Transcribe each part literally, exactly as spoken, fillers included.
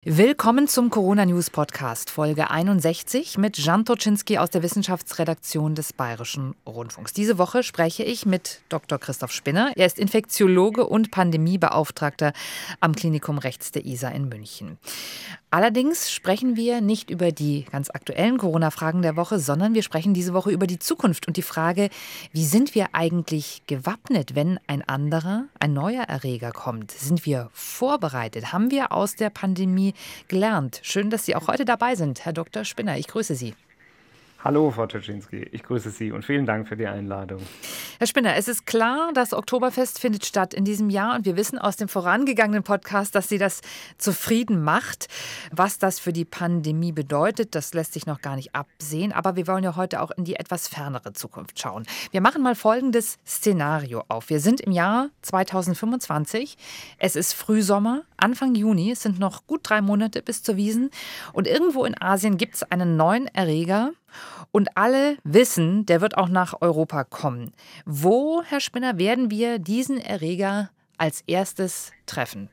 Willkommen zum Corona-News-Podcast, Folge einundsechzig mit Jan Toczynski aus der Wissenschaftsredaktion des Bayerischen Rundfunks. Diese Woche spreche ich mit Doktor Christoph Spinner. Er ist Infektiologe und Pandemiebeauftragter am Klinikum Rechts der Isar in München. Allerdings sprechen wir nicht über die ganz aktuellen Corona-Fragen der Woche, sondern wir sprechen diese Woche über die Zukunft und die Frage, wie sind wir eigentlich gewappnet, wenn ein anderer, ein neuer Erreger kommt? Sind wir vorbereitet? Haben wir aus der Pandemie gelernt? Schön, dass Sie auch heute dabei sind, Herr Doktor Spinner. Ich grüße Sie. Hallo, Frau Toczynski. Ich grüße Sie und vielen Dank für die Einladung. Herr Spinner, es ist klar, das Oktoberfest findet statt in diesem Jahr und wir wissen aus dem vorangegangenen Podcast, dass Sie das zufrieden macht. Was das für die Pandemie bedeutet, das lässt sich noch gar nicht absehen. Aber wir wollen ja heute auch in die etwas fernere Zukunft schauen. Wir machen mal folgendes Szenario auf. Wir sind im Jahr zweitausendfünfundzwanzig. Es ist Frühsommer, Anfang Juni. Es sind noch gut drei Monate bis zur Wiesn. Und irgendwo in Asien gibt es einen neuen Erreger. Und alle wissen, der wird auch nach Europa kommen. Wo, Herr Spinner, werden wir diesen Erreger als erstes treffen?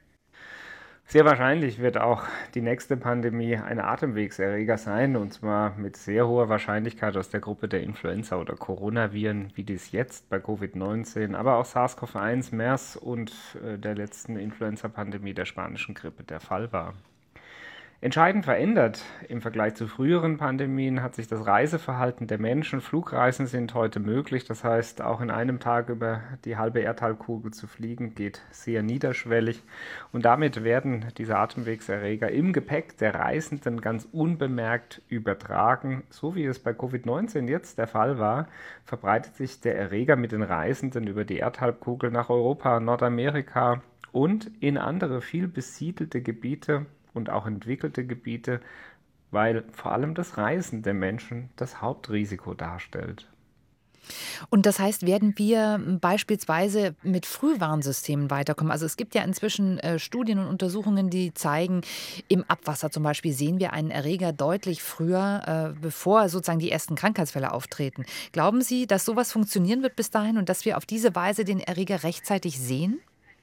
Sehr wahrscheinlich wird auch die nächste Pandemie ein Atemwegserreger sein, und zwar mit sehr hoher Wahrscheinlichkeit aus der Gruppe der Influenza- oder Coronaviren, wie dies jetzt bei Covid neunzehn, aber auch SARS-C o V eins, MERS und äh, der letzten Influenza-Pandemie der spanischen Grippe der Fall war. Entscheidend verändert im Vergleich zu früheren Pandemien hat sich das Reiseverhalten der Menschen. Flugreisen sind heute möglich, das heißt, auch in einem Tag über die halbe Erdhalbkugel zu fliegen geht sehr niederschwellig. Und damit werden diese Atemwegserreger im Gepäck der Reisenden ganz unbemerkt übertragen. So wie es bei Covid neunzehn jetzt der Fall war, verbreitet sich der Erreger mit den Reisenden über die Erdhalbkugel nach Europa, Nordamerika und in andere viel besiedelte Gebiete und auch entwickelte Gebiete, weil vor allem das Reisen der Menschen das Hauptrisiko darstellt. Und das heißt, werden wir beispielsweise mit Frühwarnsystemen weiterkommen? Also es gibt ja inzwischen äh, Studien und Untersuchungen, die zeigen, im Abwasser zum Beispiel sehen wir einen Erreger deutlich früher, äh, bevor sozusagen die ersten Krankheitsfälle auftreten. Glauben Sie, dass sowas funktionieren wird bis dahin und dass wir auf diese Weise den Erreger rechtzeitig sehen?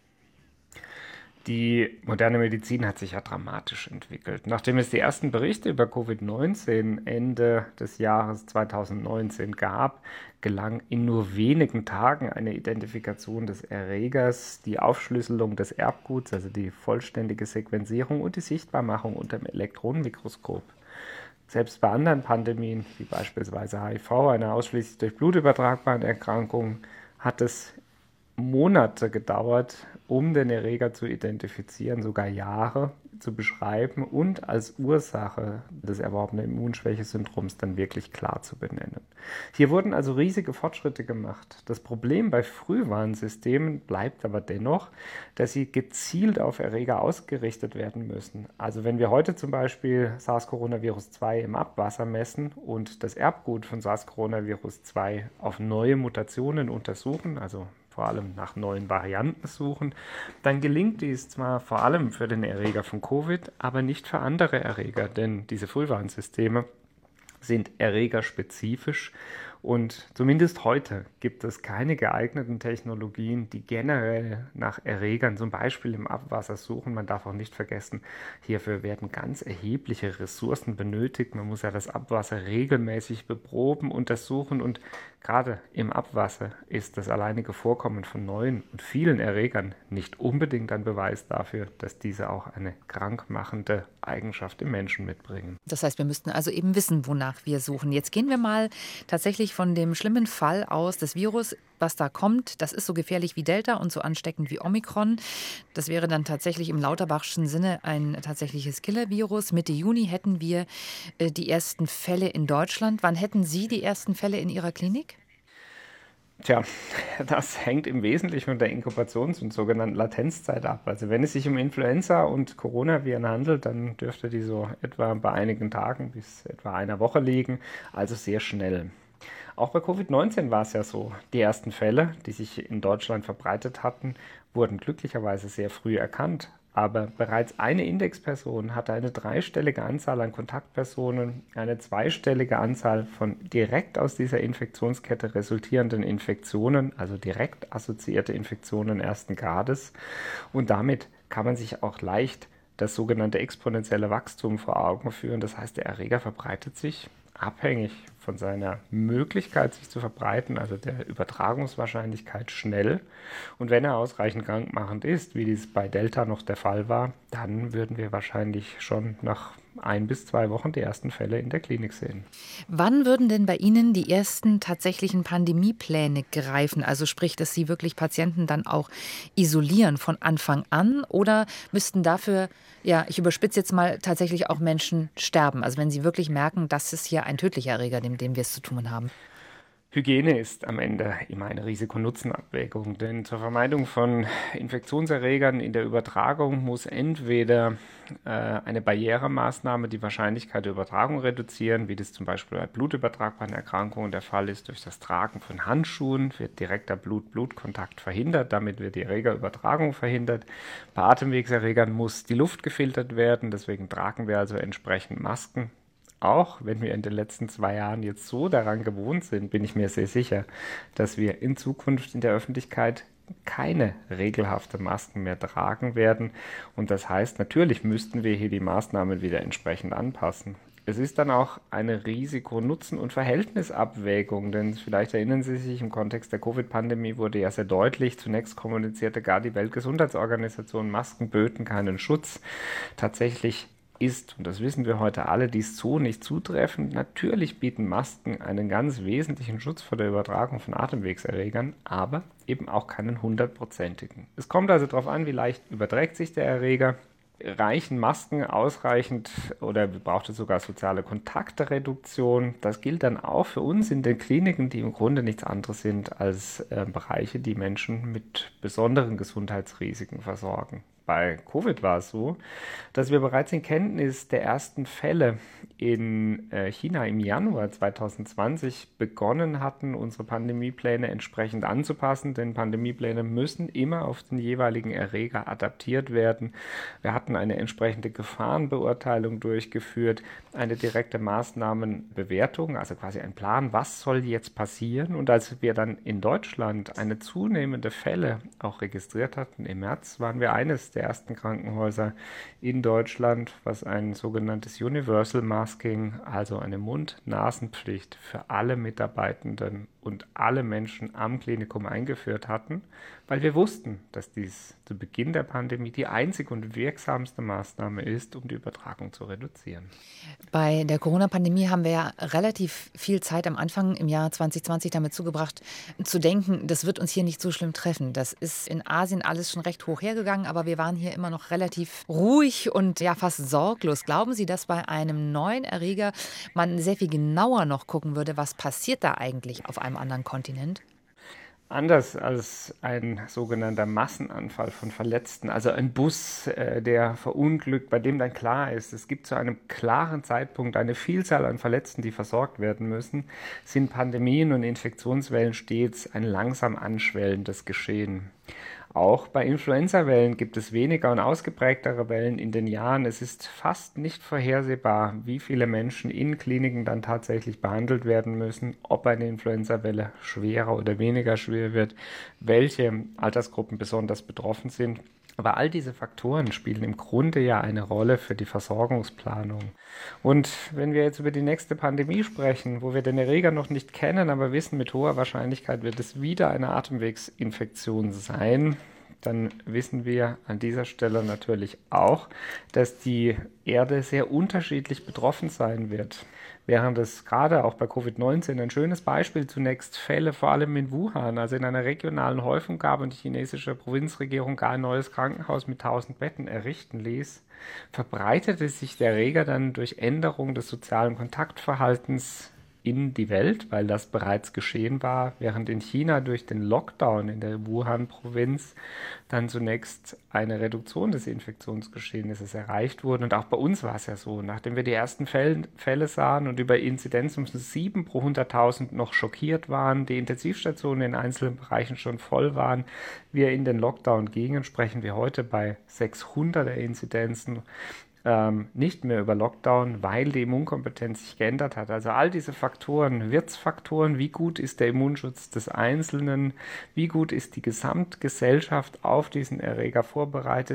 Die moderne Medizin hat sich ja dramatisch entwickelt. Nachdem es die ersten Berichte über Covid neunzehn Ende des Jahres zweitausendneunzehn gab, gelang in nur wenigen Tagen eine Identifikation des Erregers, die Aufschlüsselung des Erbguts, also die vollständige Sequenzierung und die Sichtbarmachung unter dem Elektronenmikroskop. Selbst bei anderen Pandemien, wie beispielsweise H I V, einer ausschließlich durch Blut übertragbaren Erkrankung, hat es Monate gedauert, um den Erreger zu identifizieren, sogar Jahre zu beschreiben und als Ursache des erworbenen Immunschwächesyndroms dann wirklich klar zu benennen. Hier wurden also riesige Fortschritte gemacht. Das Problem bei Frühwarnsystemen bleibt aber dennoch, dass sie gezielt auf Erreger ausgerichtet werden müssen. Also wenn wir heute zum Beispiel SARS-C o V zwei im Abwasser messen und das Erbgut von SARS-C o V zwei auf neue Mutationen untersuchen, also vor allem nach neuen Varianten suchen, dann gelingt dies zwar vor allem für den Erreger von Covid, aber nicht für andere Erreger, denn diese Frühwarnsysteme sind erregerspezifisch und zumindest heute gibt es keine geeigneten Technologien, die generell nach Erregern, zum Beispiel im Abwasser, suchen. Man darf auch nicht vergessen, hierfür werden ganz erhebliche Ressourcen benötigt. Man muss ja das Abwasser regelmäßig beproben, untersuchen und gerade im Abwasser ist das alleinige Vorkommen von neuen und vielen Erregern nicht unbedingt ein Beweis dafür, dass diese auch eine krankmachende Eigenschaft im Menschen mitbringen. Das heißt, wir müssten also eben wissen, wonach wir suchen. Jetzt gehen wir mal tatsächlich von dem schlimmen Fall aus, das Virus, was da kommt, das ist so gefährlich wie Delta und so ansteckend wie Omikron. Das wäre dann tatsächlich im Lauterbachschen Sinne ein tatsächliches Killer-Virus. Mitte Juni hätten wir äh, die ersten Fälle in Deutschland. Wann hätten Sie die ersten Fälle in Ihrer Klinik? Tja, das hängt im Wesentlichen von der Inkubations- und sogenannten Latenzzeit ab. Also wenn es sich um Influenza und Coronaviren handelt, dann dürfte die so etwa bei einigen Tagen bis etwa einer Woche liegen, also sehr schnell. Auch bei Covid neunzehn war es ja so. Die ersten Fälle, die sich in Deutschland verbreitet hatten, wurden glücklicherweise sehr früh erkannt. Aber bereits eine Indexperson hatte eine dreistellige Anzahl an Kontaktpersonen, eine zweistellige Anzahl von direkt aus dieser Infektionskette resultierenden Infektionen, also direkt assoziierte Infektionen ersten Grades. Und damit kann man sich auch leicht das sogenannte exponentielle Wachstum vor Augen führen. Das heißt, der Erreger verbreitet sich abhängig von seiner Möglichkeit, sich zu verbreiten, also der Übertragungswahrscheinlichkeit, schnell. Und wenn er ausreichend krankmachend ist, wie dies bei Delta noch der Fall war, dann würden wir wahrscheinlich schon nach ein bis zwei Wochen die ersten Fälle in der Klinik sehen. Wann würden denn bei Ihnen die ersten tatsächlichen Pandemiepläne greifen? Also sprich, dass Sie wirklich Patienten dann auch isolieren von Anfang an, oder müssten dafür, ja, ich überspitze jetzt mal, tatsächlich auch Menschen sterben? Also wenn Sie wirklich merken, das ist hier ein tödlicher Erreger, mit dem wir es zu tun haben. Hygiene ist am Ende immer eine Risiko-Nutzen-Abwägung, denn zur Vermeidung von Infektionserregern in der Übertragung muss entweder äh, eine Barrieremaßnahme die Wahrscheinlichkeit der Übertragung reduzieren, wie das zum Beispiel bei blutübertragbaren Erkrankungen der Fall ist. Durch das Tragen von Handschuhen wird direkter Blut-Blut-Kontakt verhindert, damit wird die Erregerübertragung verhindert. Bei Atemwegserregern muss die Luft gefiltert werden, deswegen tragen wir also entsprechend Masken. Auch wenn wir in den letzten zwei Jahren jetzt so daran gewohnt sind, bin ich mir sehr sicher, dass wir in Zukunft in der Öffentlichkeit keine regelhafte Masken mehr tragen werden. Und das heißt, natürlich müssten wir hier die Maßnahmen wieder entsprechend anpassen. Es ist dann auch eine Risiko-Nutzen- und Verhältnisabwägung, denn vielleicht erinnern Sie sich, im Kontext der Covid-Pandemie wurde ja sehr deutlich, zunächst kommunizierte gar die Weltgesundheitsorganisation, Masken böten keinen Schutz. Tatsächlich ist, und das wissen wir heute alle, dies so nicht zutreffend. Natürlich bieten Masken einen ganz wesentlichen Schutz vor der Übertragung von Atemwegserregern, aber eben auch keinen hundertprozentigen. Es kommt also darauf an, wie leicht überträgt sich der Erreger. Reichen Masken ausreichend oder braucht es sogar soziale Kontaktereduktion? Das gilt dann auch für uns in den Kliniken, die im Grunde nichts anderes sind als äh, Bereiche, die Menschen mit besonderen Gesundheitsrisiken versorgen. Bei Covid war es so, dass wir bereits in Kenntnis der ersten Fälle in China im Januar zwanzig zwanzig begonnen hatten, unsere Pandemiepläne entsprechend anzupassen, denn Pandemiepläne müssen immer auf den jeweiligen Erreger adaptiert werden. Wir hatten eine entsprechende Gefahrenbeurteilung durchgeführt, eine direkte Maßnahmenbewertung, also quasi ein Plan, was soll jetzt passieren. Und als wir dann in Deutschland eine zunehmende Fälle auch registriert hatten, im März waren wir eines der ersten Krankenhäuser in Deutschland, was ein sogenanntes Universal Masking, also eine Mund-Nasen-Pflicht für alle Mitarbeitenden und alle Menschen am Klinikum eingeführt hatten, weil wir wussten, dass dies zu Beginn der Pandemie die einzige und wirksamste Maßnahme ist, um die Übertragung zu reduzieren. Bei der Corona-Pandemie haben wir ja relativ viel Zeit am Anfang im Jahr zwanzig zwanzig damit zugebracht, zu denken, das wird uns hier nicht so schlimm treffen. Das ist in Asien alles schon recht hoch hergegangen, aber wir waren hier immer noch relativ ruhig und ja fast sorglos. Glauben Sie, dass bei einem neuen Erreger man sehr viel genauer noch gucken würde, was passiert da eigentlich auf einem anderen Kontinent? Anders als ein sogenannter Massenanfall von Verletzten, also ein Bus, äh, der verunglückt, bei dem dann klar ist, es gibt zu einem klaren Zeitpunkt eine Vielzahl an Verletzten, die versorgt werden müssen, sind Pandemien und Infektionswellen stets ein langsam anschwellendes Geschehen. Auch bei Influenzawellen gibt es weniger und ausgeprägtere Wellen in den Jahren. Es ist fast nicht vorhersehbar, wie viele Menschen in Kliniken dann tatsächlich behandelt werden müssen, ob eine Influenzawelle schwerer oder weniger schwer wird, welche Altersgruppen besonders betroffen sind. Aber all diese Faktoren spielen im Grunde ja eine Rolle für die Versorgungsplanung. Und wenn wir jetzt über die nächste Pandemie sprechen, wo wir den Erreger noch nicht kennen, aber wissen, mit hoher Wahrscheinlichkeit wird es wieder eine Atemwegsinfektion sein, dann wissen wir an dieser Stelle natürlich auch, dass die Erde sehr unterschiedlich betroffen sein wird. Während es gerade auch bei Covid neunzehn ein schönes Beispiel zunächst Fälle vor allem in Wuhan, also in einer regionalen Häufung gab und die chinesische Provinzregierung gar ein neues Krankenhaus mit tausend Betten errichten ließ, verbreitete sich der Erreger dann durch Änderung des sozialen Kontaktverhaltens in die Welt, weil das bereits geschehen war, während in China durch den Lockdown in der Wuhan-Provinz dann zunächst eine Reduktion des Infektionsgeschehnisses erreicht wurde. Und auch bei uns war es ja so, nachdem wir die ersten Fälle, Fälle sahen und über Inzidenz um sieben pro hunderttausend noch schockiert waren, die Intensivstationen in einzelnen Bereichen schon voll waren, wir in den Lockdown gingen, sprechen wir heute bei sechshunderter Inzidenzen Ähm, nicht mehr über Lockdown, weil die Immunkompetenz sich geändert hat. Also all diese Faktoren, Wirtsfaktoren, wie gut ist der Immunschutz des Einzelnen, wie gut ist die Gesamtgesellschaft auf diesen Erreger vorbereitet,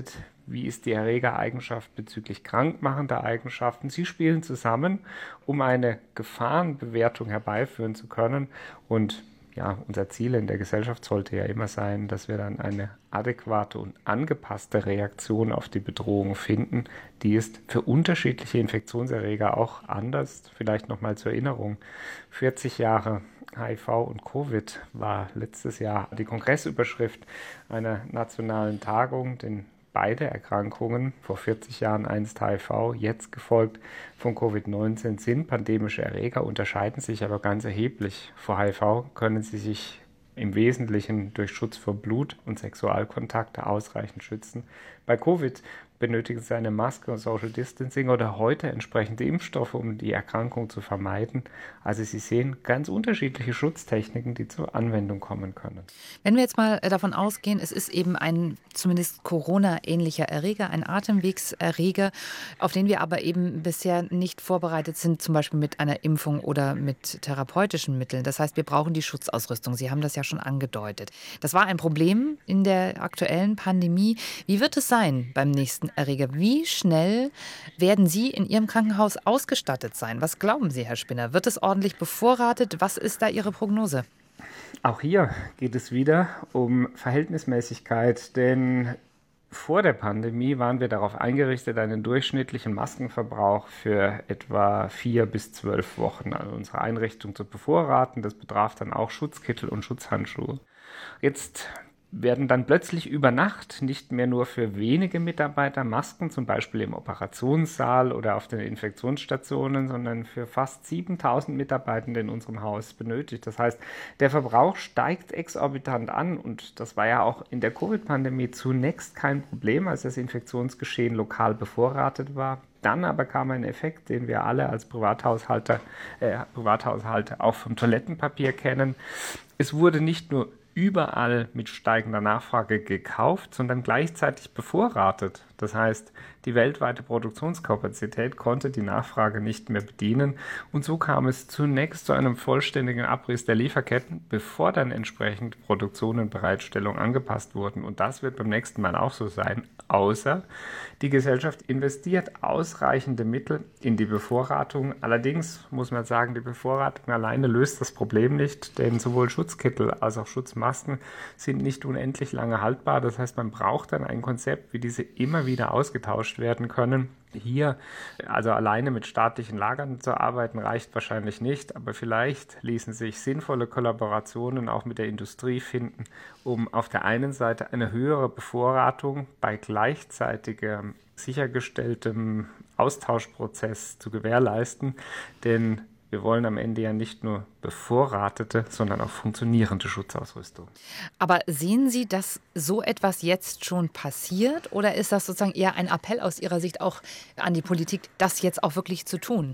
wie ist die Erregereigenschaft bezüglich krankmachender Eigenschaften. Sie spielen zusammen, um eine Gefahrenbewertung herbeiführen zu können. Und ja, unser Ziel in der Gesellschaft sollte ja immer sein, dass wir dann eine adäquate und angepasste Reaktion auf die Bedrohung finden. Die ist für unterschiedliche Infektionserreger auch anders. Vielleicht nochmal zur Erinnerung, vierzig Jahre H I V und Covid war letztes Jahr die Kongressüberschrift einer nationalen Tagung, denn beide Erkrankungen, vor vierzig Jahren einst H I V, jetzt gefolgt von Covid neunzehn, sind pandemische Erreger, unterscheiden sich aber ganz erheblich. Vor H I V können sie sich im Wesentlichen durch Schutz vor Blut- und Sexualkontakte ausreichend schützen. Bei Covid benötigen sie eine Maske und Social Distancing oder heute entsprechende Impfstoffe, um die Erkrankung zu vermeiden. Also Sie sehen ganz unterschiedliche Schutztechniken, die zur Anwendung kommen können. Wenn wir jetzt mal davon ausgehen, es ist eben ein zumindest Corona-ähnlicher Erreger, ein Atemwegserreger, auf den wir aber eben bisher nicht vorbereitet sind, zum Beispiel mit einer Impfung oder mit therapeutischen Mitteln. Das heißt, wir brauchen die Schutzausrüstung. Sie haben das ja schon angedeutet. Das war ein Problem in der aktuellen Pandemie. Wie wird es sein beim nächsten Erreger? Wie schnell werden Sie in Ihrem Krankenhaus ausgestattet sein? Was glauben Sie, Herr Spinner? Wird es ordentlich bevorratet? Was ist da Ihre Prognose? Auch hier geht es wieder um Verhältnismäßigkeit, denn vor der Pandemie waren wir darauf eingerichtet, einen durchschnittlichen Maskenverbrauch für etwa vier bis zwölf Wochen an unsere Einrichtung zu bevorraten. Das betraf dann auch Schutzkittel und Schutzhandschuhe. Jetzt werden dann plötzlich über Nacht nicht mehr nur für wenige Mitarbeiter Masken, zum Beispiel im Operationssaal oder auf den Infektionsstationen, sondern für fast siebentausend Mitarbeitende in unserem Haus benötigt. Das heißt, der Verbrauch steigt exorbitant an und das war ja auch in der Covid-Pandemie zunächst kein Problem, als das Infektionsgeschehen lokal bevorratet war. Dann aber kam ein Effekt, den wir alle als Privathaushalter, äh, Privathaushalte auch vom Toilettenpapier kennen. Es wurde nicht nur überall mit steigender Nachfrage gekauft, sondern gleichzeitig bevorratet. Das heißt, die weltweite Produktionskapazität konnte die Nachfrage nicht mehr bedienen und so kam es zunächst zu einem vollständigen Abriss der Lieferketten, bevor dann entsprechend Produktion und Bereitstellung angepasst wurden. Und das wird beim nächsten Mal auch so sein, außer die Gesellschaft investiert ausreichende Mittel in die Bevorratung. Allerdings muss man sagen, die Bevorratung alleine löst das Problem nicht, denn sowohl Schutzkittel als auch Schutzmasken sind nicht unendlich lange haltbar. Das heißt, man braucht dann ein Konzept, wie diese immer wieder ausgetauscht werden können. Hier, also alleine mit staatlichen Lagern zu arbeiten, reicht wahrscheinlich nicht, aber vielleicht ließen sich sinnvolle Kollaborationen auch mit der Industrie finden, um auf der einen Seite eine höhere Bevorratung bei gleichzeitigem sichergestelltem Austauschprozess zu gewährleisten, denn wir wollen am Ende ja nicht nur bevorratete, sondern auch funktionierende Schutzausrüstung. Aber sehen Sie, dass so etwas jetzt schon passiert oder ist das sozusagen eher ein Appell aus Ihrer Sicht auch an die Politik, das jetzt auch wirklich zu tun?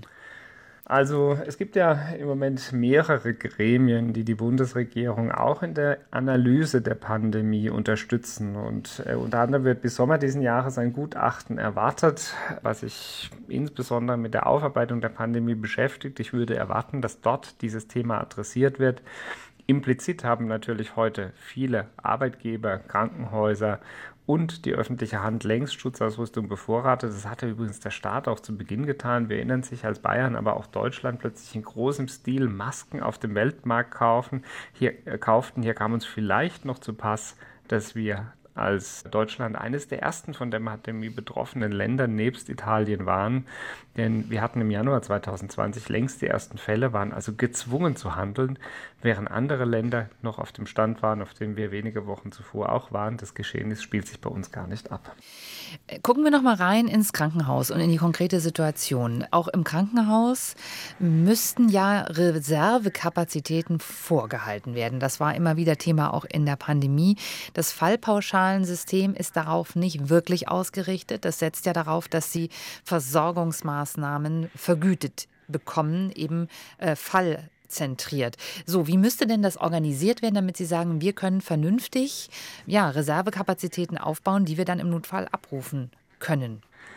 Also es gibt ja im Moment mehrere Gremien, die die Bundesregierung auch in der Analyse der Pandemie unterstützen. Und äh, unter anderem wird bis Sommer diesen Jahres ein Gutachten erwartet, was sich insbesondere mit der Aufarbeitung der Pandemie beschäftigt. Ich würde erwarten, dass dort dieses Thema adressiert wird. Implizit haben natürlich heute viele Arbeitgeber, Krankenhäuser und die öffentliche Hand längst Schutzausrüstung bevorratet. Das hatte übrigens der Staat auch zu Beginn getan. Wir erinnern sich, als Bayern, aber auch Deutschland plötzlich in großem Stil Masken auf dem Weltmarkt kaufen. Hier, äh, kauften. Hier kam uns vielleicht noch zu Pass, dass wir als Deutschland eines der ersten von der Pandemie betroffenen Länder nebst Italien waren. Denn wir hatten im Januar zwanzig zwanzig längst die ersten Fälle, waren also gezwungen zu handeln, während andere Länder noch auf dem Stand waren, auf dem wir wenige Wochen zuvor auch waren. Das Geschehnis spielt sich bei uns gar nicht ab. Gucken wir noch mal rein ins Krankenhaus und in die konkrete Situation. Auch im Krankenhaus müssten ja Reservekapazitäten vorgehalten werden. Das war immer wieder Thema auch in der Pandemie. Das Fallpauschalensystem ist darauf nicht wirklich ausgerichtet. Das setzt ja darauf, dass sie Versorgungsmaßnahmen vergütet bekommen, eben äh, Fall zentriert. So, wie müsste denn das organisiert werden, damit Sie sagen, wir können vernünftig ja, Reservekapazitäten aufbauen, die wir dann im Notfall abrufen können?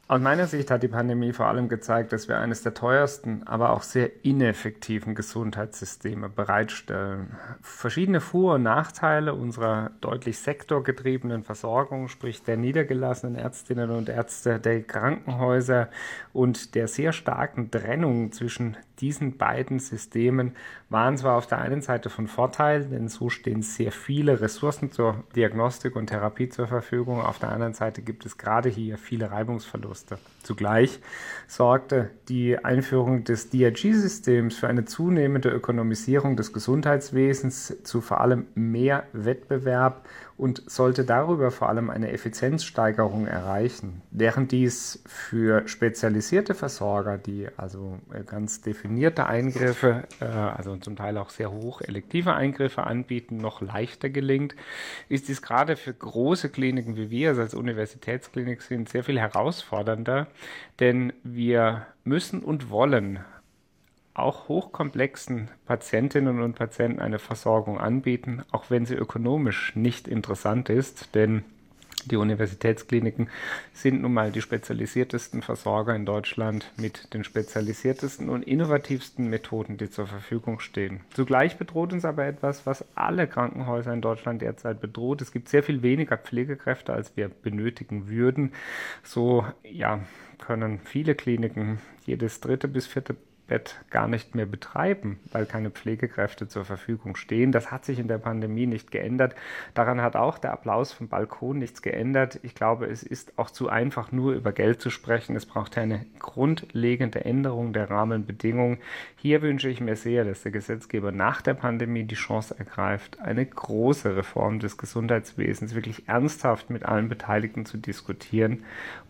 Aus meiner Sicht hat die Pandemie vor allem gezeigt, dass wir eines der teuersten, aber auch sehr ineffektiven Gesundheitssysteme bereitstellen. Verschiedene Vor- und Nachteile unserer deutlich sektorgetriebenen Versorgung, sprich der niedergelassenen Ärztinnen und Ärzte, der Krankenhäuser und der sehr starken Trennung zwischen diesen beiden Systemen waren zwar auf der einen Seite von Vorteil, denn so stehen sehr viele Ressourcen zur Diagnostik und Therapie zur Verfügung. Auf der anderen Seite gibt es gerade hier viele Reibungsverluste. Zugleich sorgte die Einführung des D R G-Systems für eine zunehmende Ökonomisierung des Gesundheitswesens, zu vor allem mehr Wettbewerb und sollte darüber vor allem eine Effizienzsteigerung erreichen. Während dies für spezialisierte Versorger, die also ganz definierte Eingriffe, äh, also zum Teil auch sehr hoch elektive Eingriffe anbieten, noch leichter gelingt, ist dies gerade für große Kliniken, wie wir es als Universitätsklinik sind, sehr viel herausfordernder, denn wir müssen und wollen auch hochkomplexen Patientinnen und Patienten eine Versorgung anbieten, auch wenn sie ökonomisch nicht interessant ist, denn die Universitätskliniken sind nun mal die spezialisiertesten Versorger in Deutschland mit den spezialisiertesten und innovativsten Methoden, die zur Verfügung stehen. Zugleich bedroht uns aber etwas, was alle Krankenhäuser in Deutschland derzeit bedroht. Es gibt sehr viel weniger Pflegekräfte, als wir benötigen würden. So ja, können viele Kliniken jedes dritte bis vierte Bett gar nicht mehr betreiben, weil keine Pflegekräfte zur Verfügung stehen. Das hat sich in der Pandemie nicht geändert. Daran hat auch der Applaus vom Balkon nichts geändert. Ich glaube, es ist auch zu einfach, nur über Geld zu sprechen. Es braucht eine grundlegende Änderung der Rahmenbedingungen. Hier wünsche ich mir sehr, dass der Gesetzgeber nach der Pandemie die Chance ergreift, eine große Reform des Gesundheitswesens wirklich ernsthaft mit allen Beteiligten zu diskutieren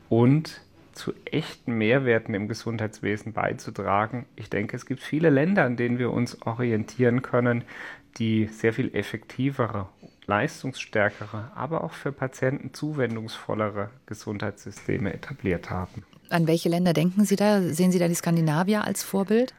und zu echten Mehrwerten im Gesundheitswesen beizutragen. Ich denke, es gibt viele Länder, an denen wir uns orientieren können, die sehr viel effektivere, leistungsstärkere, aber auch für Patienten zuwendungsvollere Gesundheitssysteme etabliert haben. An welche Länder denken Sie da? Sehen Sie da die Skandinavier als Vorbild?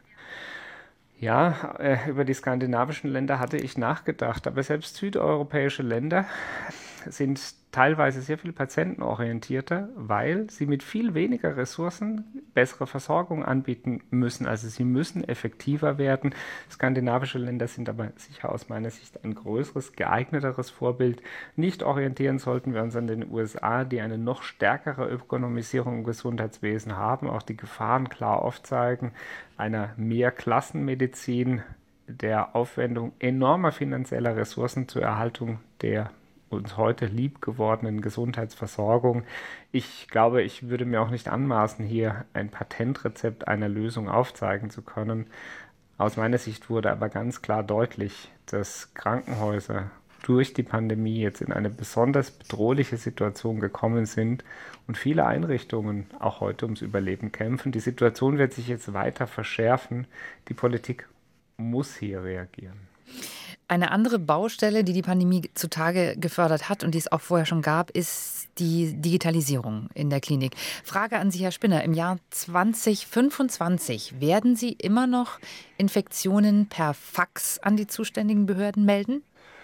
Ja, äh, über die skandinavischen Länder hatte ich nachgedacht, aber selbst südeuropäische Länder sind teilweise sehr viel patientenorientierter, weil sie mit viel weniger Ressourcen bessere Versorgung anbieten müssen. Also sie müssen effektiver werden. Skandinavische Länder sind aber sicher aus meiner Sicht ein größeres, geeigneteres Vorbild. Nicht orientieren sollten wir uns an den U S A, die eine noch stärkere Ökonomisierung im Gesundheitswesen haben, auch die Gefahren klar aufzeigen, einer Mehrklassenmedizin, der Aufwendung enormer finanzieller Ressourcen zur Erhaltung der uns heute lieb gewordenen Gesundheitsversorgung. Ich glaube, ich würde mir auch nicht anmaßen, hier ein Patentrezept einer Lösung aufzeigen zu können. Aus meiner Sicht wurde aber ganz klar deutlich, dass Krankenhäuser durch die Pandemie jetzt in eine besonders bedrohliche Situation gekommen sind und viele Einrichtungen auch heute ums Überleben kämpfen. Die Situation wird sich jetzt weiter verschärfen. Die Politik muss hier reagieren. Eine andere Baustelle, die die Pandemie zutage gefördert hat und die es auch vorher schon gab, ist die Digitalisierung in der Klinik. Frage an Sie, Herr Spinner. Im Jahr zwanzig fünfundzwanzig werden Sie immer noch Infektionen per Fax an die zuständigen Behörden melden?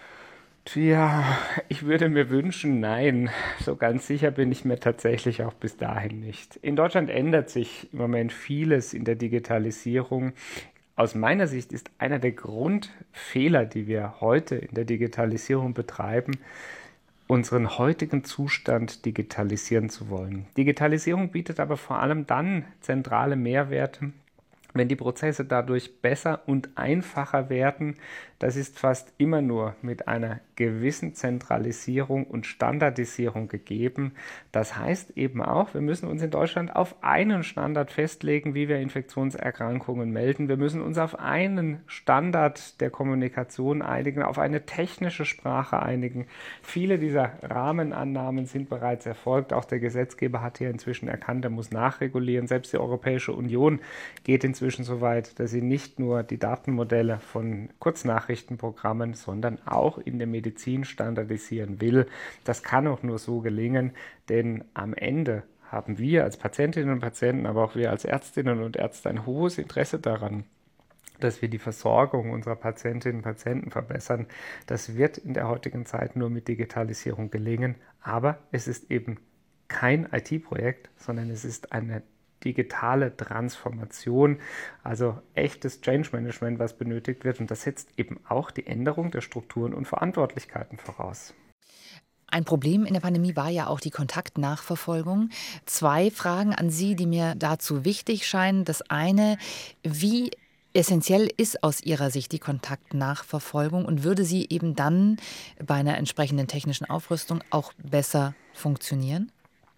Tja, ich würde mir wünschen, nein. So ganz sicher bin ich mir tatsächlich auch bis dahin nicht. In Deutschland ändert sich im Moment vieles in der Digitalisierung. Aus meiner Sicht ist einer der Grundfehler, die wir heute in der Digitalisierung betreiben, unseren heutigen Zustand digitalisieren zu wollen. Digitalisierung bietet aber vor allem dann zentrale Mehrwerte, wenn die Prozesse dadurch besser und einfacher werden. Das ist fast immer nur mit einer gewissen Zentralisierung und Standardisierung gegeben. Das heißt eben auch, wir müssen uns in Deutschland auf einen Standard festlegen, wie wir Infektionserkrankungen melden. Wir müssen uns auf einen Standard der Kommunikation einigen, auf eine technische Sprache einigen. Viele dieser Rahmenannahmen sind bereits erfolgt. Auch der Gesetzgeber hat hier inzwischen erkannt, er muss nachregulieren. Selbst die Europäische Union geht inzwischen so weit, dass sie nicht nur die Datenmodelle von Kurznachrichtenprogrammen, sondern auch in der Medizin standardisieren will. Das kann auch nur so gelingen, denn am Ende haben wir als Patientinnen und Patienten, aber auch wir als Ärztinnen und Ärzte ein hohes Interesse daran, dass wir die Versorgung unserer Patientinnen und Patienten verbessern. Das wird in der heutigen Zeit nur mit Digitalisierung gelingen, aber es ist eben kein I T-Projekt, sondern es ist eine digitale Transformation, also echtes Change Management, was benötigt wird. Und das setzt eben auch die Änderung der Strukturen und Verantwortlichkeiten voraus. Ein Problem in der Pandemie war ja auch die Kontaktnachverfolgung. Zwei Fragen an Sie, die mir dazu wichtig scheinen. Das eine, wie essentiell ist aus Ihrer Sicht die Kontaktnachverfolgung und würde sie eben dann bei einer entsprechenden technischen Aufrüstung auch besser funktionieren?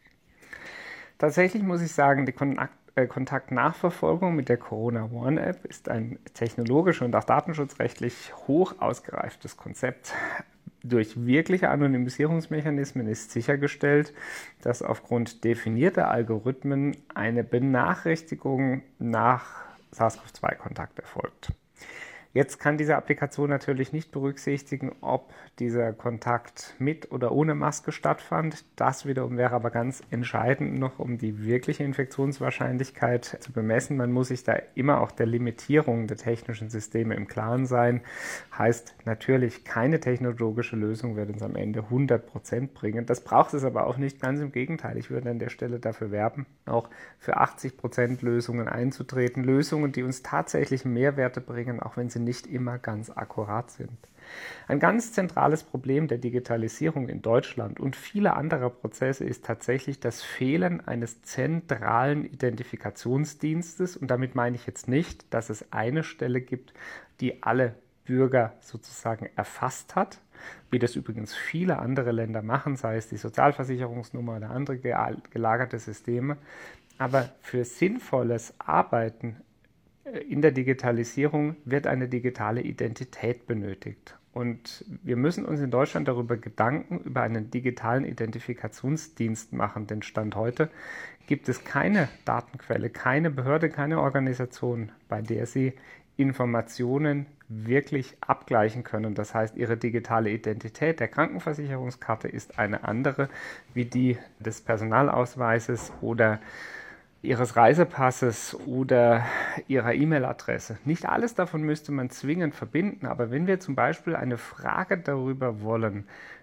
Tatsächlich muss ich sagen, die Kontakt Kontaktnachverfolgung mit der Corona One App ist ein technologisch und auch datenschutzrechtlich hoch ausgereiftes Konzept. Durch wirkliche Anonymisierungsmechanismen ist sichergestellt, dass aufgrund definierter Algorithmen eine Benachrichtigung nach SARS-C o V zwei Kontakt erfolgt. Jetzt kann diese Applikation natürlich nicht berücksichtigen, ob dieser Kontakt mit oder ohne Maske stattfand. Das wiederum wäre aber ganz entscheidend noch, um die wirkliche Infektionswahrscheinlichkeit zu bemessen. Man muss sich da immer auch der Limitierung der technischen Systeme im Klaren sein. Heißt natürlich, keine technologische Lösung wird uns am Ende hundert Prozent bringen. Das braucht es aber auch nicht, ganz im Gegenteil. Ich würde an der Stelle dafür werben, auch für achtzig Prozent Lösungen einzutreten. Lösungen, die uns tatsächlich Mehrwerte bringen, auch wenn sie nicht immer ganz akkurat sind. Ein ganz zentrales Problem der Digitalisierung in Deutschland und vieler anderer Prozesse ist tatsächlich das Fehlen eines zentralen Identifikationsdienstes. Und damit meine ich jetzt nicht, dass es eine Stelle gibt, die alle Bürger sozusagen erfasst hat, wie das übrigens viele andere Länder machen, sei es die Sozialversicherungsnummer oder andere gelagerte Systeme. Aber für sinnvolles Arbeiten in der Digitalisierung wird eine digitale Identität benötigt. Und wir müssen uns in Deutschland darüber Gedanken über einen digitalen Identifikationsdienst machen. Denn Stand heute gibt es keine Datenquelle, keine Behörde, keine Organisation, bei der Sie Informationen wirklich abgleichen können. Das heißt, Ihre digitale Identität der Krankenversicherungskarte ist eine andere wie die des Personalausweises oder Ihres Reisepasses oder Ihrer E-Mail-Adresse. Nicht alles davon müsste man zwingend verbinden, aber wenn wir zum Beispiel eine Frage darüber wollen,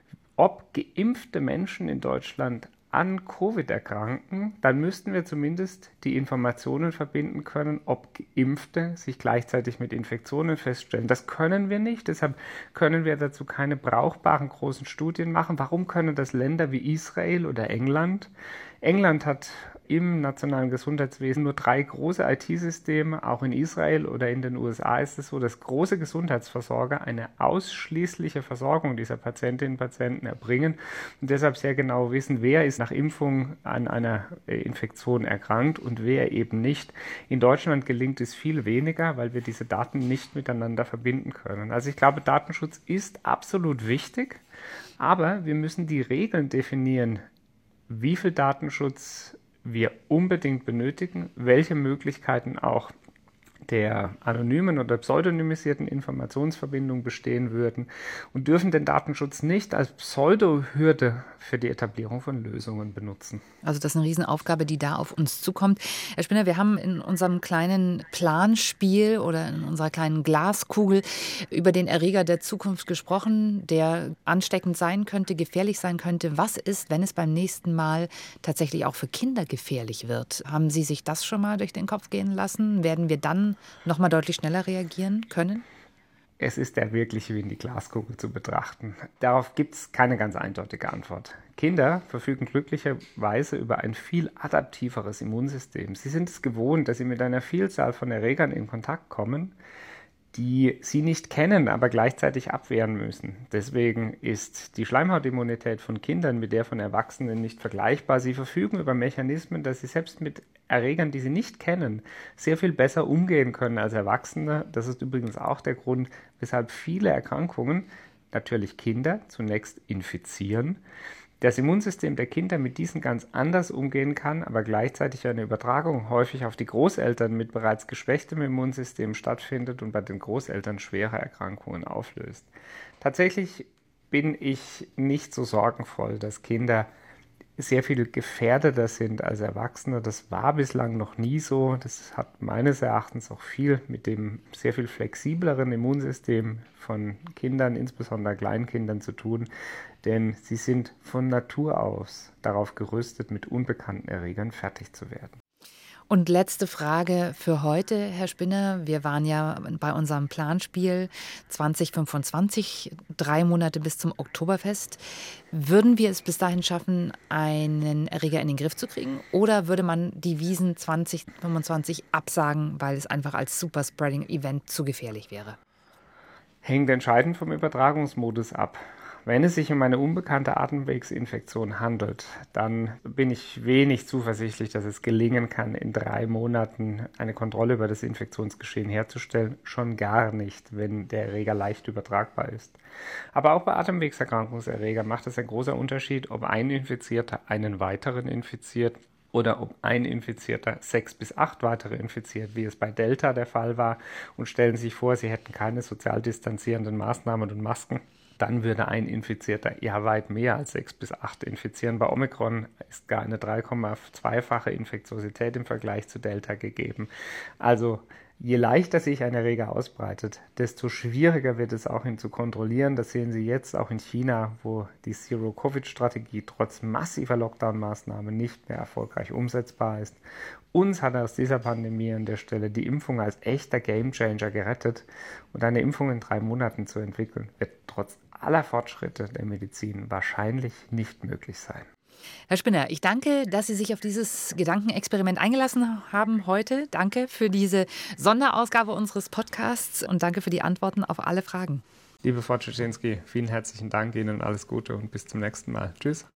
ob geimpfte Menschen in Deutschland an Covid erkranken, dann müssten wir zumindest die Informationen verbinden können, ob Geimpfte sich gleichzeitig mit Infektionen feststellen. Das können wir nicht, deshalb können wir dazu keine brauchbaren großen Studien machen. Warum können das Länder wie Israel oder England? England hat im nationalen Gesundheitswesen nur drei große I T-Systeme. Auch in Israel oder in den U S A ist es so, dass große Gesundheitsversorger eine ausschließliche Versorgung dieser Patientinnen und Patienten erbringen und deshalb sehr genau wissen, wer ist nach Impfung an einer Infektion erkrankt und wer eben nicht. In Deutschland gelingt es viel weniger, weil wir diese Daten nicht miteinander verbinden können. Also ich glaube, Datenschutz ist absolut wichtig, aber wir müssen die Regeln definieren, wie viel Datenschutz wir unbedingt benötigen, welche Möglichkeiten auch der anonymen oder pseudonymisierten Informationsverbindung bestehen würden und dürfen den Datenschutz nicht als Pseudo-Hürde für die Etablierung von Lösungen benutzen. Also das ist eine Riesenaufgabe, die da auf uns zukommt. Herr Spinner, wir haben in unserem kleinen Planspiel oder in unserer kleinen Glaskugel über den Erreger der Zukunft gesprochen, der ansteckend sein könnte, gefährlich sein könnte. Was ist, wenn es beim nächsten Mal tatsächlich auch für Kinder gefährlich wird? Haben Sie sich das schon mal durch den Kopf gehen lassen? Werden wir dann noch mal deutlich schneller reagieren können? Es ist ja wirklich wie in die Glaskugel zu betrachten. Darauf gibt es keine ganz eindeutige Antwort. Kinder verfügen glücklicherweise über ein viel adaptiveres Immunsystem. Sie sind es gewohnt, dass sie mit einer Vielzahl von Erregern in Kontakt kommen, die sie nicht kennen, aber gleichzeitig abwehren müssen. Deswegen ist die Schleimhautimmunität von Kindern mit der von Erwachsenen nicht vergleichbar. Sie verfügen über Mechanismen, dass sie selbst mit Erregern, die sie nicht kennen, sehr viel besser umgehen können als Erwachsene. Das ist übrigens auch der Grund, weshalb viele Erkrankungen natürlich Kinder zunächst infizieren. Das Immunsystem der Kinder mit diesen ganz anders umgehen kann, aber gleichzeitig eine Übertragung häufig auf die Großeltern mit bereits geschwächtem Immunsystem stattfindet und bei den Großeltern schwere Erkrankungen auflöst. Tatsächlich bin ich nicht so sorgenvoll, dass Kinder sehr viel gefährdeter sind als Erwachsene. Das war bislang noch nie so. Das hat meines Erachtens auch viel mit dem sehr viel flexibleren Immunsystem von Kindern, insbesondere Kleinkindern, zu tun. denn sie sind von Natur aus darauf gerüstet, mit unbekannten Erregern fertig zu werden. Und letzte Frage für heute, Herr Spinner. Wir waren ja bei unserem Planspiel zwanzig fünfundzwanzig, drei Monate bis zum Oktoberfest. Würden wir es bis dahin schaffen, einen Erreger in den Griff zu kriegen? Oder würde man die Wiesn zwanzig fünfundzwanzig absagen, weil es einfach als Superspreading-Event zu gefährlich wäre? Hängt entscheidend vom Übertragungsmodus ab. Wenn es sich um eine unbekannte Atemwegsinfektion handelt, dann bin ich wenig zuversichtlich, dass es gelingen kann, in drei Monaten eine Kontrolle über das Infektionsgeschehen herzustellen. Schon gar nicht, wenn der Erreger leicht übertragbar ist. Aber auch bei Atemwegserkrankungserregern macht es einen großen Unterschied, ob ein Infizierter einen weiteren infiziert oder ob ein Infizierter sechs bis acht weitere infiziert, wie es bei Delta der Fall war. Und stellen Sie sich vor, Sie hätten keine sozial distanzierenden Maßnahmen und Masken. Dann würde ein Infizierter ja weit mehr als sechs bis acht infizieren. Bei Omikron ist gar eine drei Komma zwei-fache Infektiosität im Vergleich zu Delta gegeben. Also je leichter sich ein Erreger ausbreitet, desto schwieriger wird es auch, ihn zu kontrollieren. Das sehen Sie jetzt auch in China, wo die Zero-Covid-Strategie trotz massiver Lockdown-Maßnahmen nicht mehr erfolgreich umsetzbar ist. Uns hat aus dieser Pandemie an der Stelle die Impfung als echter Gamechanger gerettet. Und eine Impfung in drei Monaten zu entwickeln, wird trotz aller Fortschritte der Medizin wahrscheinlich nicht möglich sein. Herr Spinner, ich danke, dass Sie sich auf dieses Gedankenexperiment eingelassen haben heute. Danke für diese Sonderausgabe unseres Podcasts und danke für die Antworten auf alle Fragen. Liebe Frau Tschetschenski, vielen herzlichen Dank Ihnen, alles Gute und bis zum nächsten Mal. Tschüss.